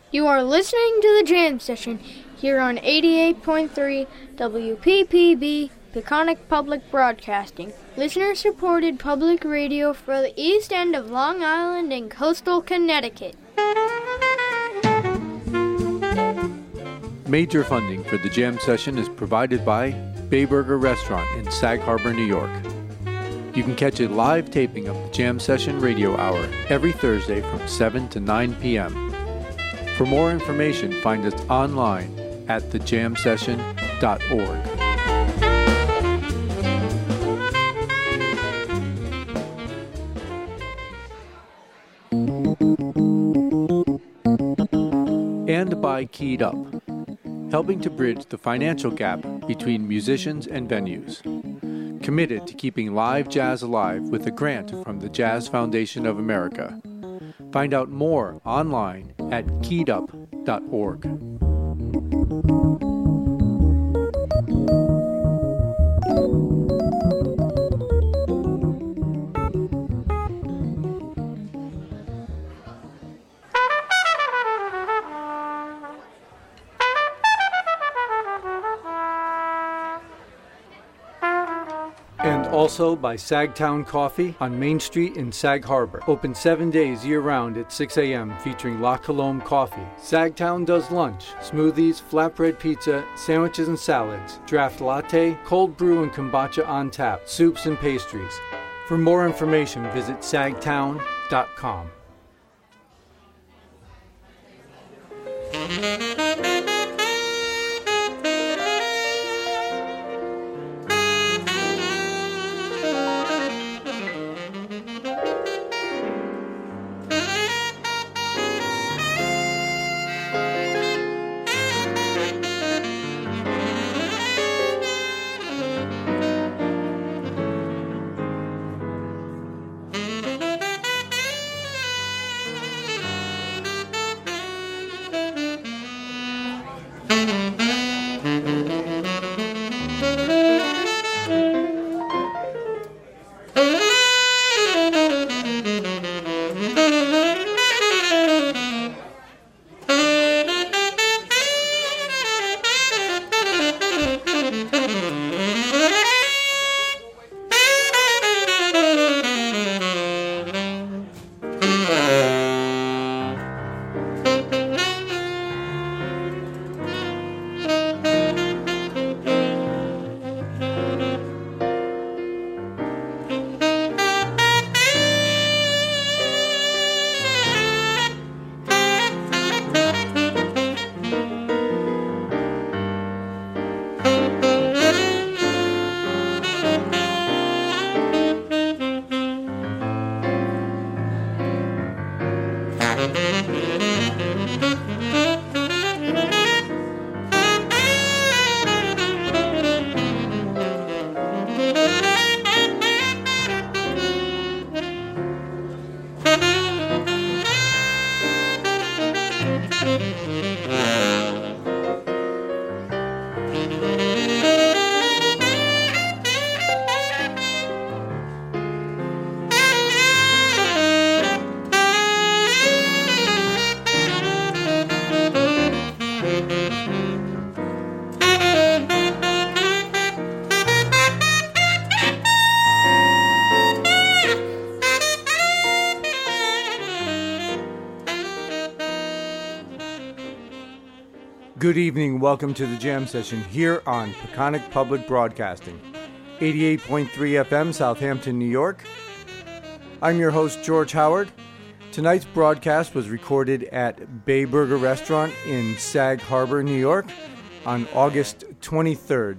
You are listening to the Jam Session here on 88.3 WPPB, Peconic Public Broadcasting, listener-supported public radio for the East End of Long Island and coastal Connecticut. Major funding for the Jam Session is provided by Bay Burger Restaurant in Sag Harbor, New York. You can catch a live taping of the Jam Session Radio Hour every Thursday from 7 to 9 p.m. For more information, find us online at thejamsession.org. And by Keyed Up, helping to bridge the financial gap between musicians and venues. Committed to keeping live jazz alive with a grant from the Jazz Foundation of America. Find out more online at keyedup.org. And also by Sagtown Coffee on Main Street in Sag Harbor. Open 7 days year-round at 6 a.m. featuring La Colombe Coffee. Sagtown does lunch, smoothies, flatbread pizza, sandwiches and salads, draft latte, cold brew and kombucha on tap, soups and pastries. For more information, visit sagtown.com. Good evening, welcome to the Jam Session here on Peconic Public Broadcasting, 88.3 FM, Southampton, New York. I'm your host, George Howard. Tonight's broadcast was recorded at Bay Burger Restaurant in Sag Harbor, New York on August 23rd,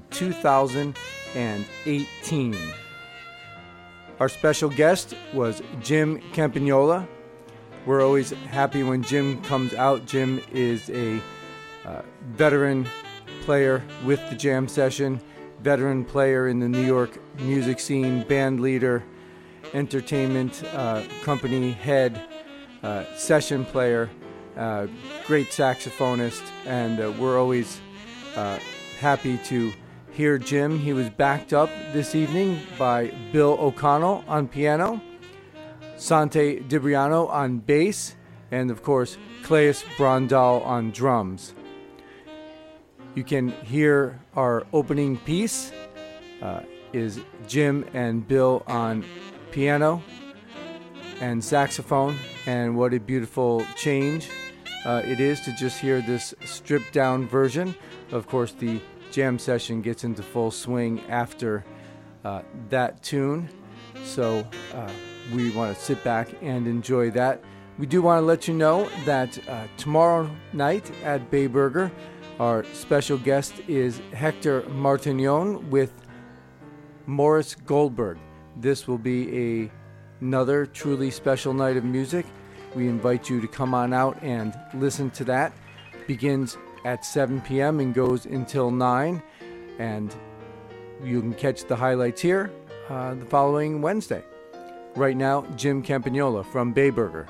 2018. Our special guest was Jim Campagnola. We're always happy when Jim comes out. Jim is a veteran player with the Jam Session, veteran player in the New York music scene, band leader, entertainment company head, session player, great saxophonist, and we're always happy to hear Jim. He was backed up this evening by Bill O'Connell on piano, Sante DiBriano on bass, and of course, Claes Brondal on drums. You can hear our opening piece is Jim and Bill on piano and saxophone, and what a beautiful change it is to just hear this stripped down version. Of course, the jam session gets into full swing after that tune, so we want to sit back and enjoy that. We do want to let you know that tomorrow night at Bay Burger, our special guest is Hector Martignon with Morris Goldberg. This will be another truly special night of music. We invite you to come on out and listen to that. Begins at 7 p.m. and goes until 9. And you can catch the highlights here the following Wednesday. Right now, Jim Campagnola from Bay Burger.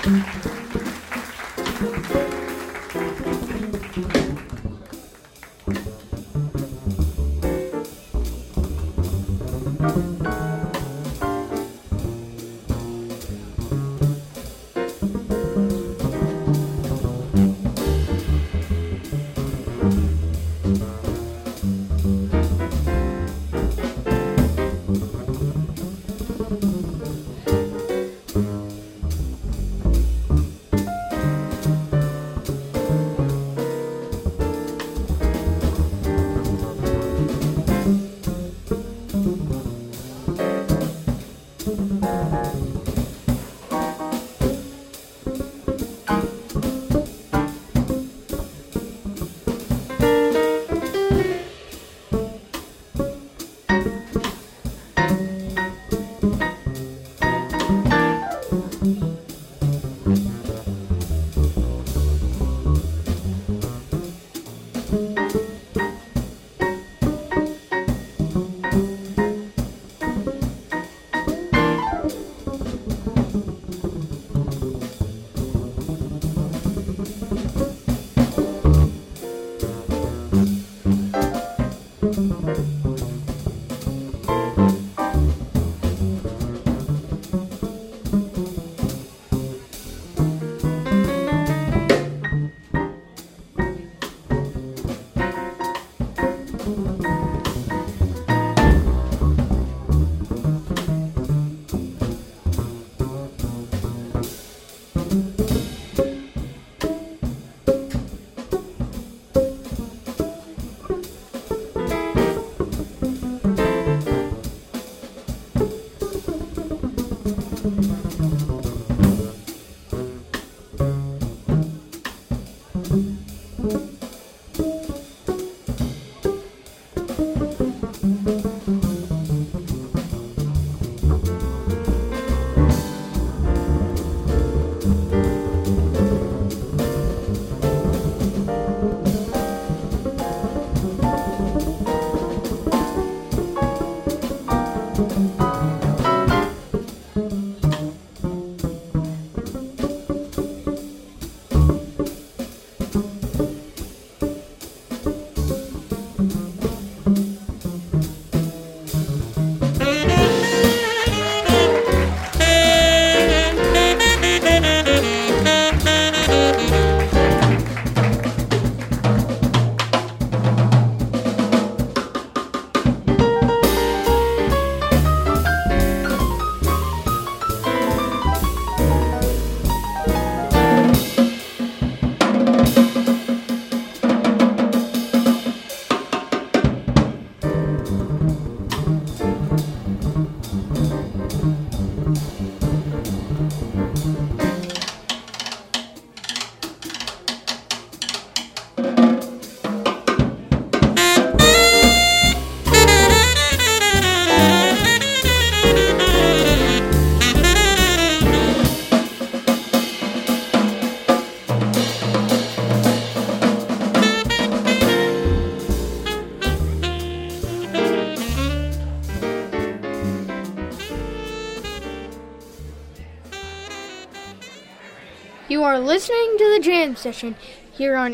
You are listening to the Jam Session here on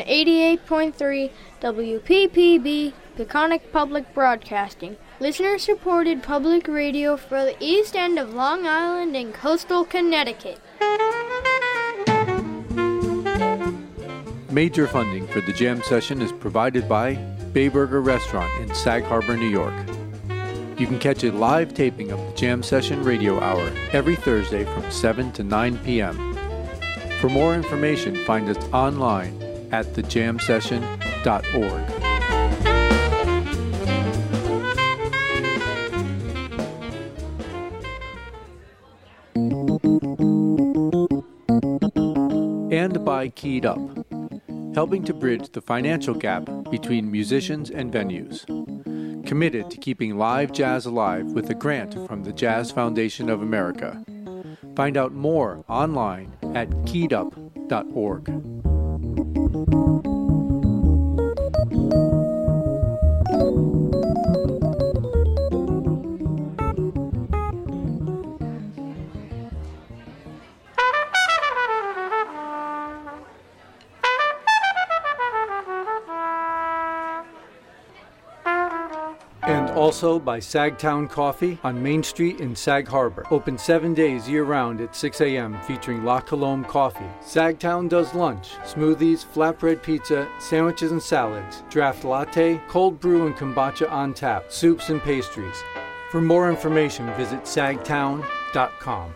88.3 WPPB, Peconic Public Broadcasting, listener-supported public radio for the East End of Long Island and coastal Connecticut. Major funding for the Jam Session is provided by Bayburger Restaurant in Sag Harbor, New York. You can catch a live taping of the Jam Session Radio Hour every Thursday from 7 to 9 p.m. For more information, find us online at thejamsession.org. And by Keyed Up, helping to bridge the financial gap between musicians and venues. Committed to keeping live jazz alive with a grant from the Jazz Foundation of America. Find out more online at keyedup.org. also by Sagtown Coffee on Main Street in Sag Harbor. Open 7 days year-round at 6 a.m. featuring La Colombe coffee. Sagtown does lunch, smoothies, flatbread pizza, sandwiches and salads, draft latte, cold brew and kombucha on tap, soups and pastries. For more information, visit sagtown.com.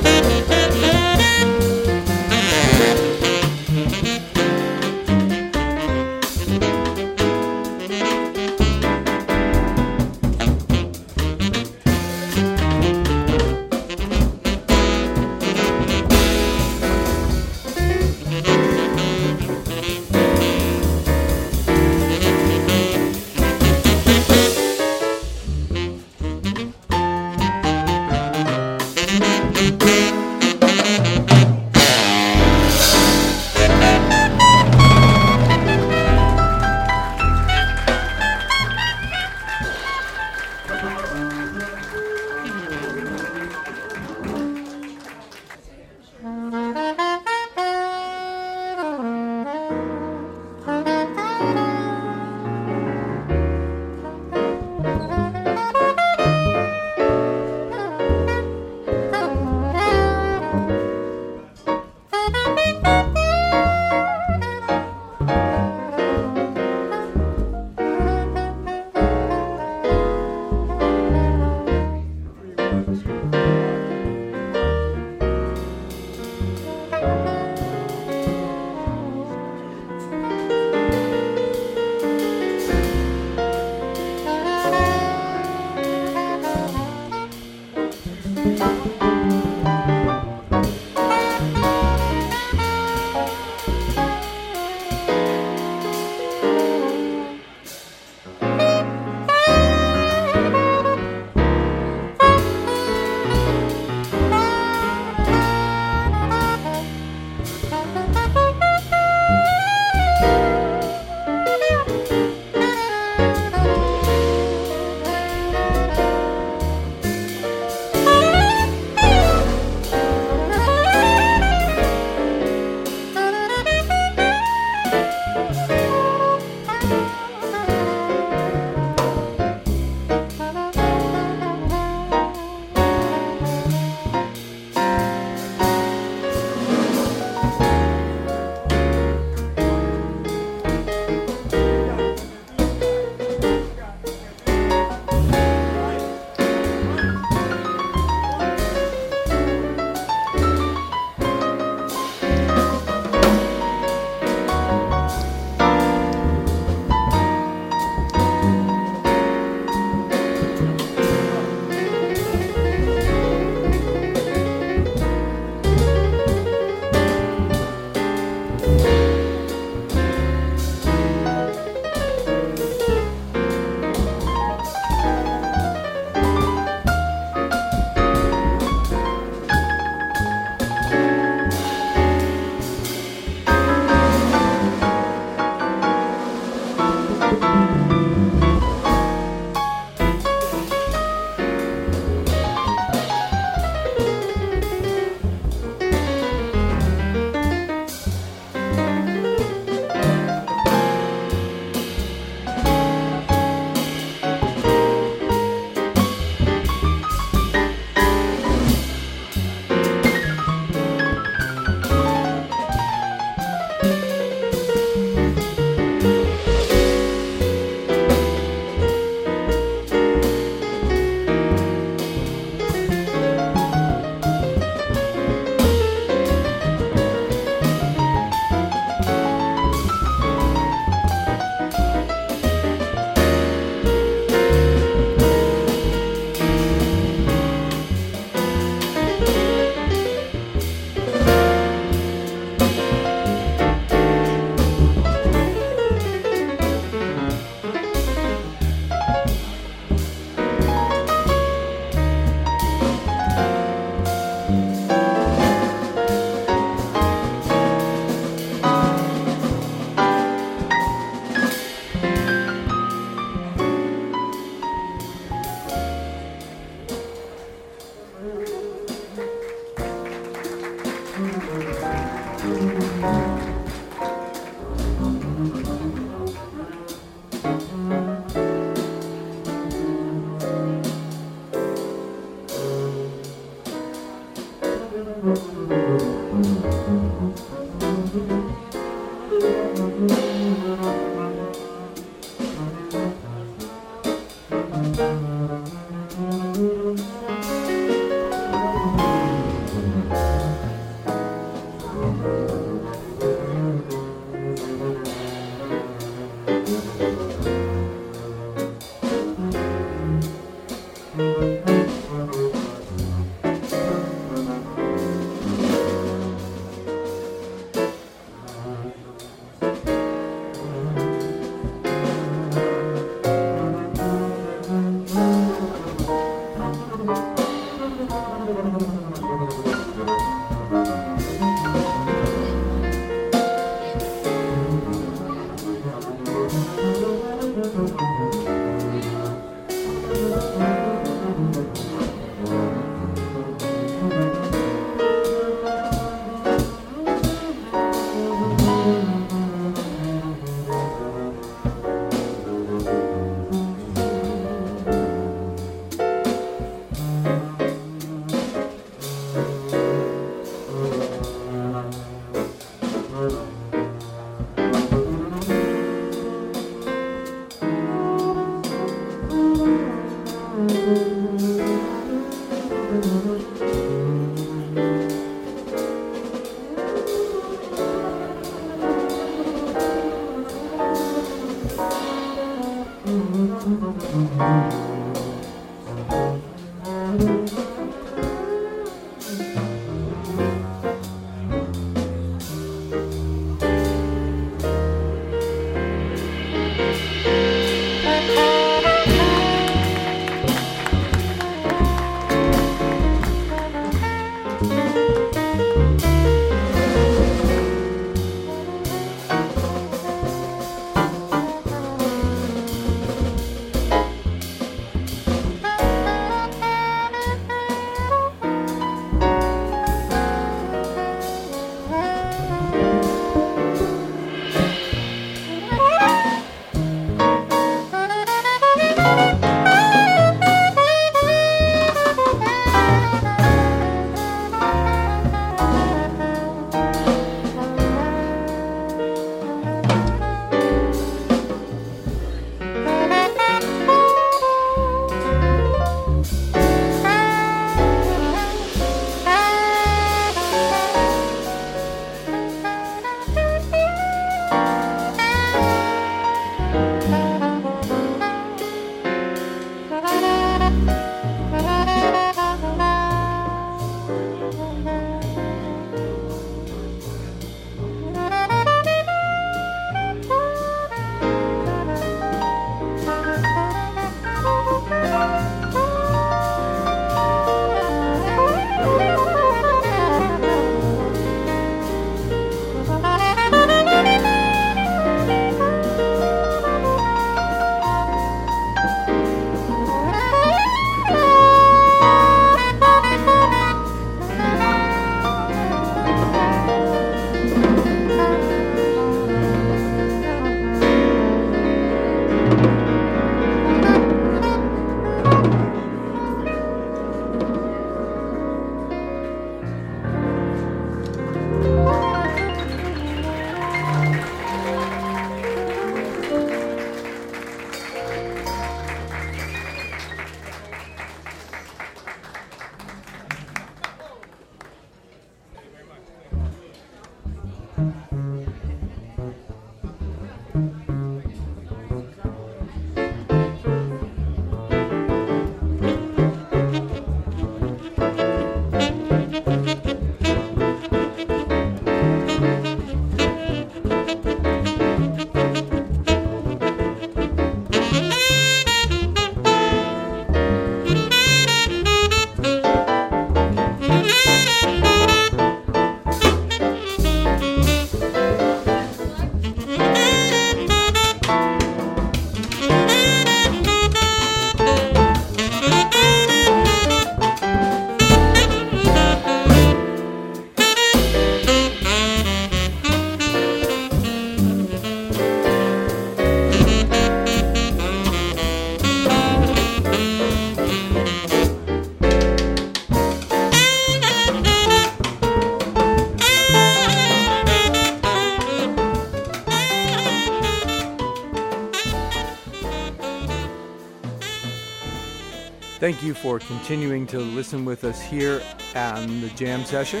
Thank you for continuing to listen with us here on the Jam Session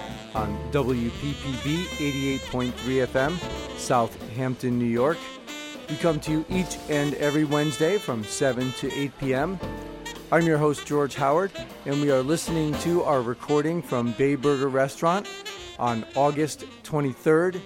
on WPPB 88.3 FM, Southampton, New York. We come to you each and every Wednesday from 7 to 8 p.m. I'm your host, George Howard, and we are listening to our recording from Bay Burger Restaurant on August 23rd,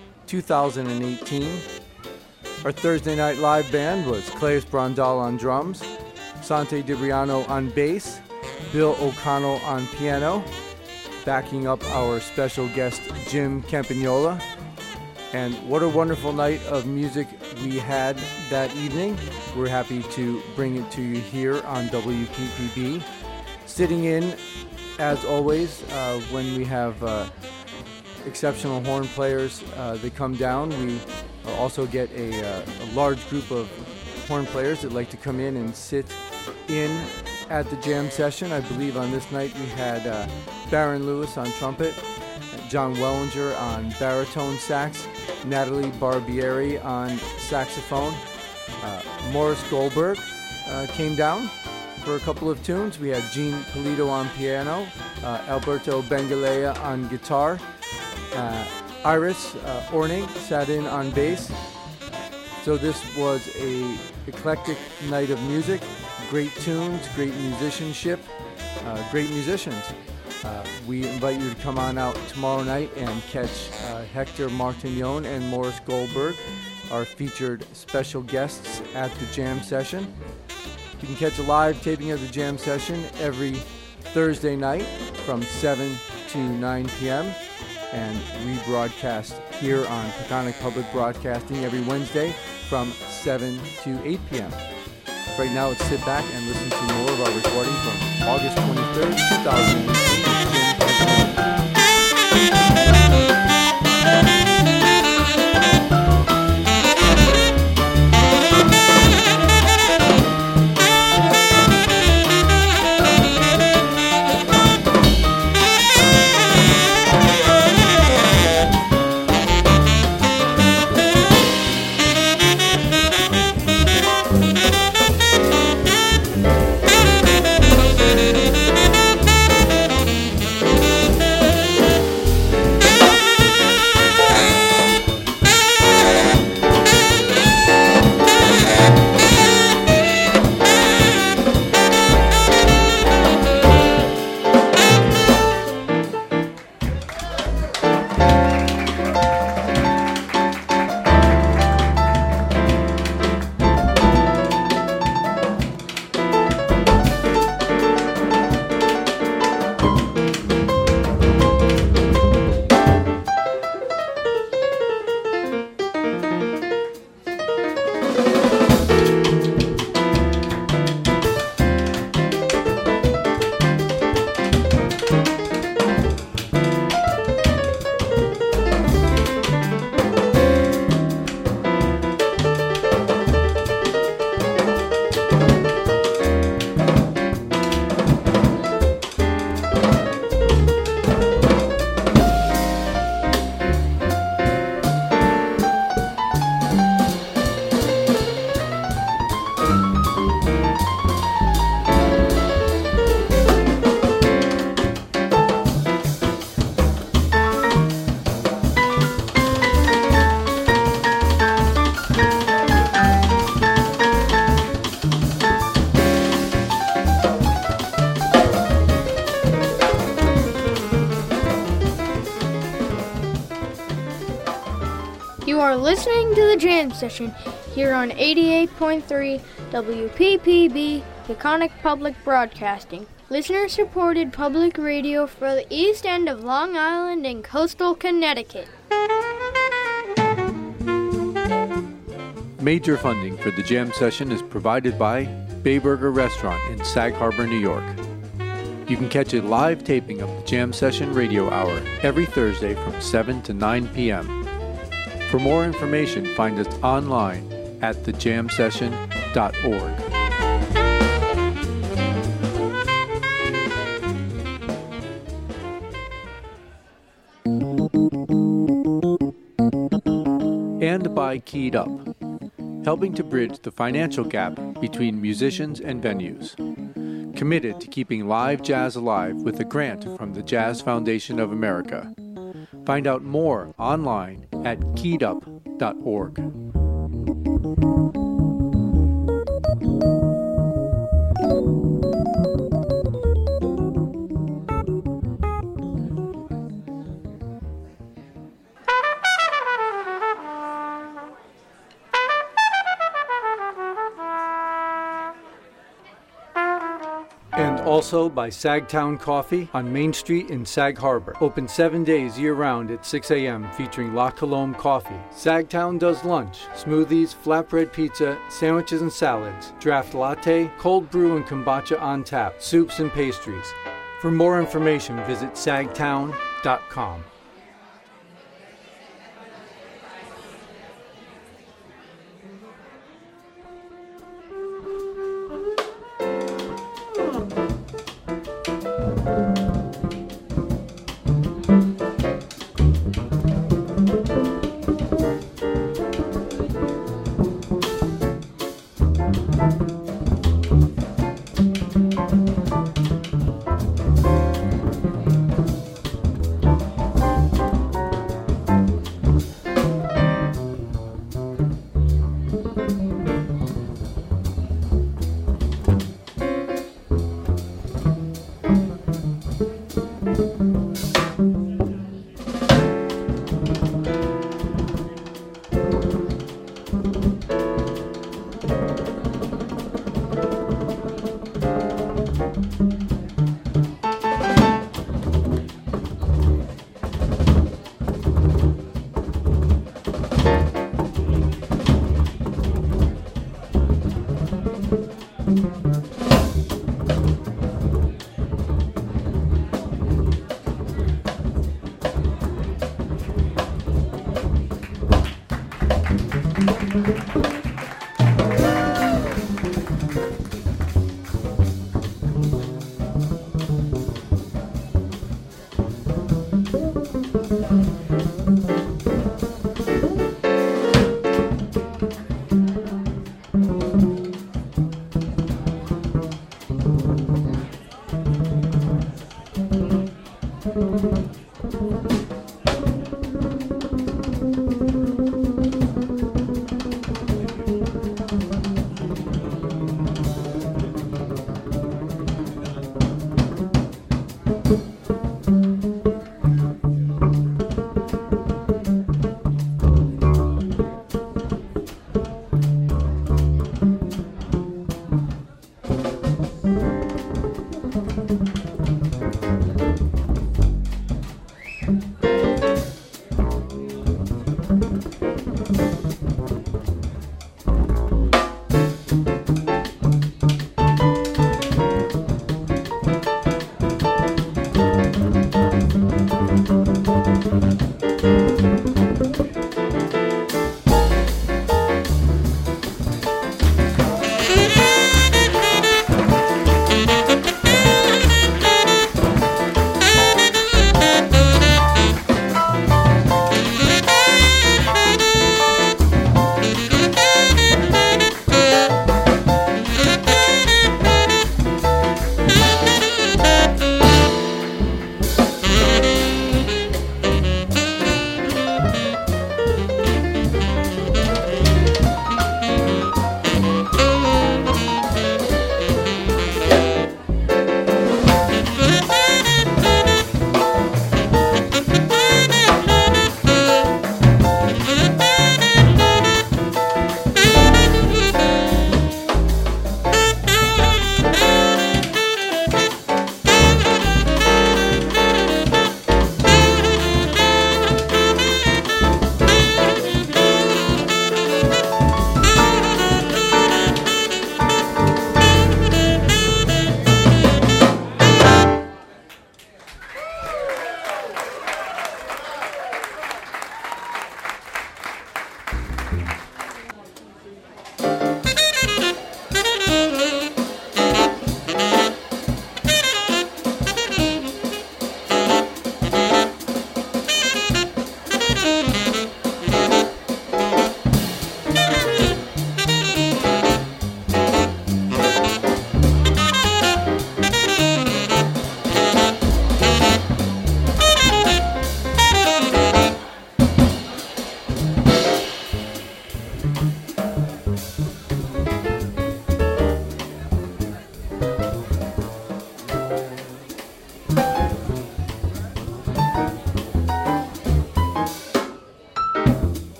2018. Our Thursday night live band was Claes Brandal on drums, Sante DiBriano on bass, Bill O'Connell on piano, backing up our special guest Jim Campagnola. And what a wonderful night of music we had that evening. We're happy to bring it to you here on WPPB. Sitting in, as always, when we have exceptional horn players that come down, we also get a large group of horn players that like to come in and sit in at the jam session. I believe on this night we had Baron Lewis on trumpet, John Wellinger on baritone sax, Natalie Barbieri on saxophone. Morris Goldberg came down for a couple of tunes. We had Gene Polito on piano, Alberto Bengalea on guitar, Iris Orning sat in on bass, So this was a eclectic night of music, great tunes, great musicianship, great musicians. We invite you to come on out tomorrow night and catch Hector Martignon and Morris Goldberg, our featured special guests at the jam session. You can catch a live taping of the jam session every Thursday night from 7 to 9 p.m. and rebroadcast here on Peconic Public Broadcasting every Wednesday from 7 to 8 p.m. Right now, let's sit back and listen to more of our recording from August 23rd, 2008. You are listening to the Jam Session here on 88.3 WPPB, Peconic Public Broadcasting, listener-supported public radio for the East End of Long Island and coastal Connecticut. Major funding for the Jam Session is provided by Bayburger Restaurant in Sag Harbor, New York. You can catch a live taping of the Jam Session Radio Hour every Thursday from 7 to 9 p.m. For more information, find us online at thejamsession.org. And by Keyed Up, helping to bridge the financial gap between musicians and venues. Committed to keeping live jazz alive with a grant from the Jazz Foundation of America. Find out more online at keyedup.org. And also by Sagtown Coffee on Main Street in Sag Harbor. Open 7 days year-round at 6 a.m. featuring La Colombe Coffee. Sagtown does lunch, smoothies, flatbread pizza, sandwiches and salads, draft latte, cold brew and kombucha on tap, soups and pastries. For more information, visit sagtown.com.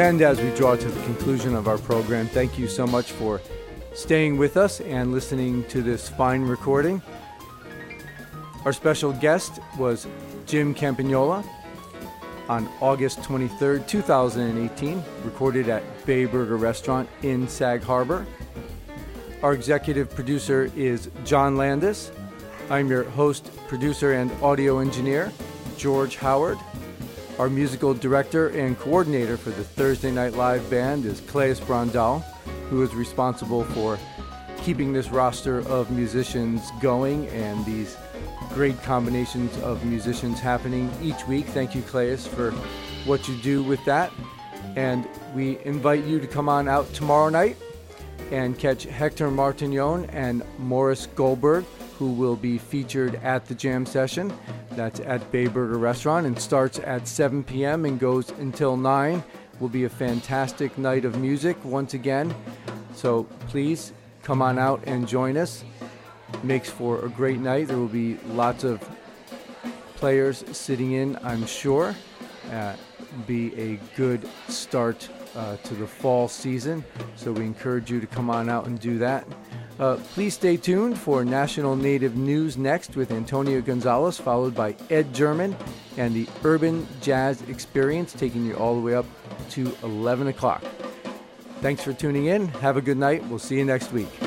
And as we draw to the conclusion of our program, thank you so much for staying with us and listening to this fine recording. Our special guest was Jim Campagnola on August 23rd, 2018, recorded at Bay Burger Restaurant in Sag Harbor. Our executive producer is John Landis. I'm your host, producer, and audio engineer, George Howard. Our musical director and coordinator for the Thursday Night Live band is Claes Brandal, who is responsible for keeping this roster of musicians going and these great combinations of musicians happening each week. Thank you, Claes, for what you do with that. And we invite you to come on out tomorrow night and catch Hector Martignon and Morris Goldberg, who will be featured at the jam session. That's at Bay Burger Restaurant and starts at 7 p.m. and goes until 9. Will be a fantastic night of music once again. So please come on out and join us. Makes for a great night. There will be lots of players sitting in, I'm sure. Be a good start to the fall season. So we encourage you to come on out and do that. Please stay tuned for National Native News next with Antonio Gonzalez, followed by Ed German and the Urban Jazz Experience, taking you all the way up to 11 o'clock. Thanks for tuning in. Have a good night. We'll see you next week.